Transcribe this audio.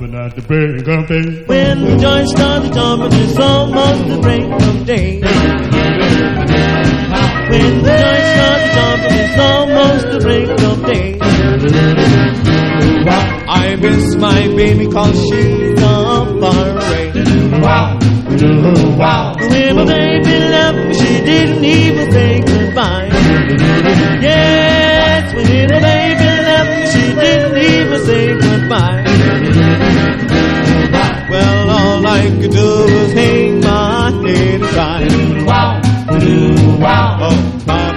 jumping at the break of day. When the joy starts jumping, it's almost the break of day. When the joy starts jumping, it's almost the break of day. I miss my baby 'cause she's so far away. When my baby left me, she didn't even say goodbye. Yes, when my baby